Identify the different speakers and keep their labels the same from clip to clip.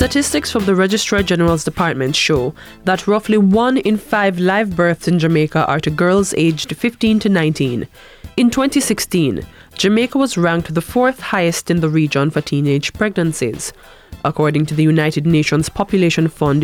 Speaker 1: Statistics from the Registrar General's Department show that roughly 1 in 5 live births in Jamaica are to girls aged 15 to 19. In 2016, Jamaica was ranked the 4th highest in the region for teenage pregnancies. According to the United Nations Population Fund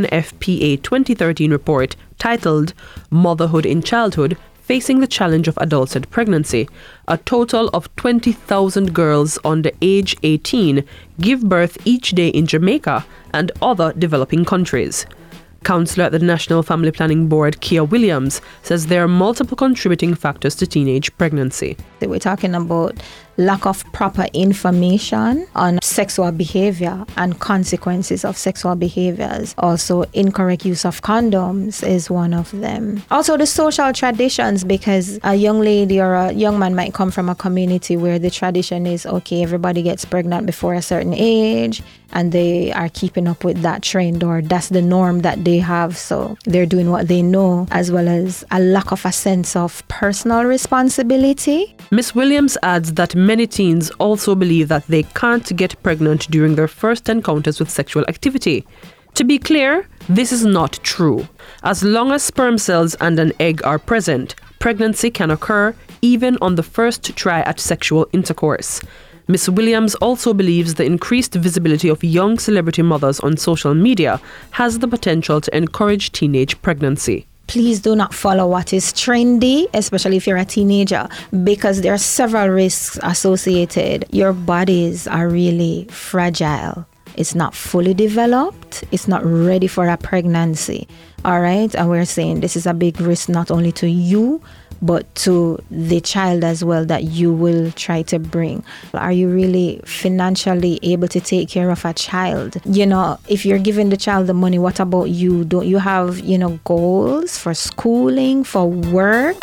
Speaker 1: UNFPA 2013 report titled Motherhood in Childhood, Facing the Challenge of Adulthood Pregnancy, a total of 20,000 girls under age 18 give birth each day in Jamaica and other developing countries. Councillor at the National Family Planning Board, Kia Williams, says there are multiple contributing factors to teenage pregnancy.
Speaker 2: We're talking about lack of proper information on sexual behavior and consequences of sexual behaviors. Also, incorrect use of condoms is one of them. Also, the social traditions, because a young lady or a young man might come from a community where the tradition is, okay, everybody gets pregnant before a certain age, and they are keeping up with that trend, or that's the norm that they have, so they're doing what they know, as well as a lack of a sense of personal responsibility.
Speaker 1: Ms. Williams adds that many teens also believe that they can't get pregnant during their first encounters with sexual activity. To be clear, this is not true. As long as sperm cells and an egg are present, pregnancy can occur even on the first try at sexual intercourse. Ms. Williams also believes the increased visibility of young celebrity mothers on social media has the potential to encourage teenage pregnancy.
Speaker 2: Please do not follow what is trendy, especially if you're a teenager, because there are several risks associated. Your bodies are really fragile. It's not fully developed. It's not ready for a pregnancy. All right? And we're saying this is a big risk not only to you, but to the child as well that you will try to bring. Are you really financially able to take care of a child? You know, if you're giving the child the money, what about you? Don't you have, goals for schooling, for work?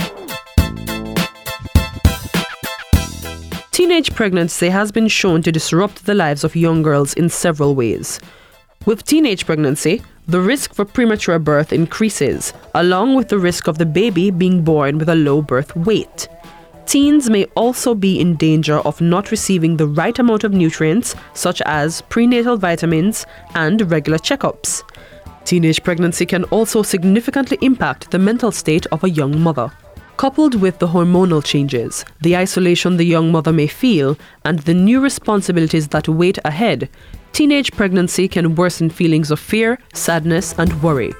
Speaker 1: Teenage pregnancy has been shown to disrupt the lives of young girls in several ways. With teenage pregnancy, the risk for premature birth increases, along with the risk of the baby being born with a low birth weight. Teens may also be in danger of not receiving the right amount of nutrients, such as prenatal vitamins and regular checkups. Teenage pregnancy can also significantly impact the mental state of a young mother. Coupled with the hormonal changes, the isolation the young mother may feel, and the new responsibilities that wait ahead, teenage pregnancy can worsen feelings of fear, sadness, and worry.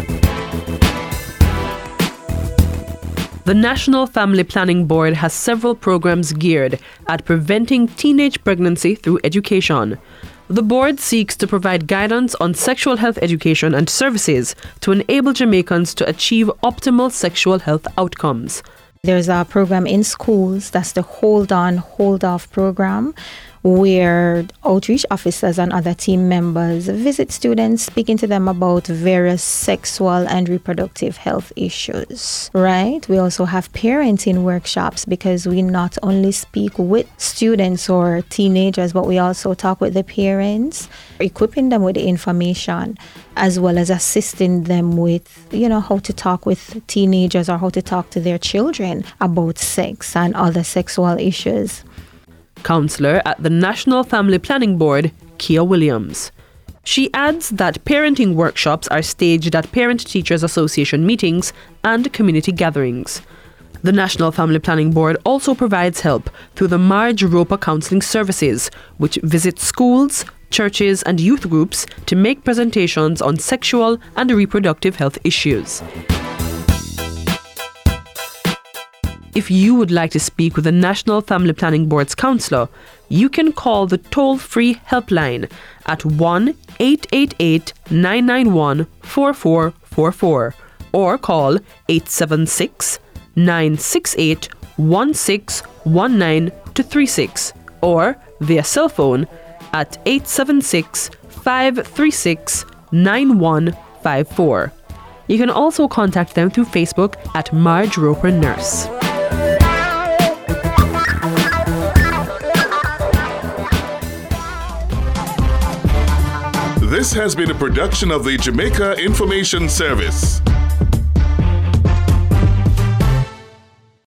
Speaker 1: The National Family Planning Board has several programs geared at preventing teenage pregnancy through education. The board seeks to provide guidance on sexual health education and services to enable Jamaicans to achieve optimal sexual health outcomes.
Speaker 2: There's a program in schools, that's the Hold On, Hold Off program, where outreach officers and other team members visit students, speaking to them about various sexual and reproductive health issues, right? We also have parenting workshops, because we not only speak with students or teenagers, but we also talk with the parents, equipping them with the information, as well as assisting them with, how to talk with teenagers or how to talk to their children about sex and other sexual issues.
Speaker 1: Councillor at the National Family Planning Board, Kia Williams. She adds that parenting workshops are staged at Parent Teachers Association meetings and community gatherings. The National Family Planning Board also provides help through the Marge Roper Counselling Services, which visits schools, churches, and youth groups to make presentations on sexual and reproductive health issues. If you would like to speak with the National Family Planning Board's counsellor, you can call the toll-free helpline at 1-888-991-4444 or call 876-968-1619-36 or via cell phone at 876-536-9154. You can also contact them through Facebook at Marge Roper Nurse.
Speaker 3: This has been a production of the Jamaica Information Service.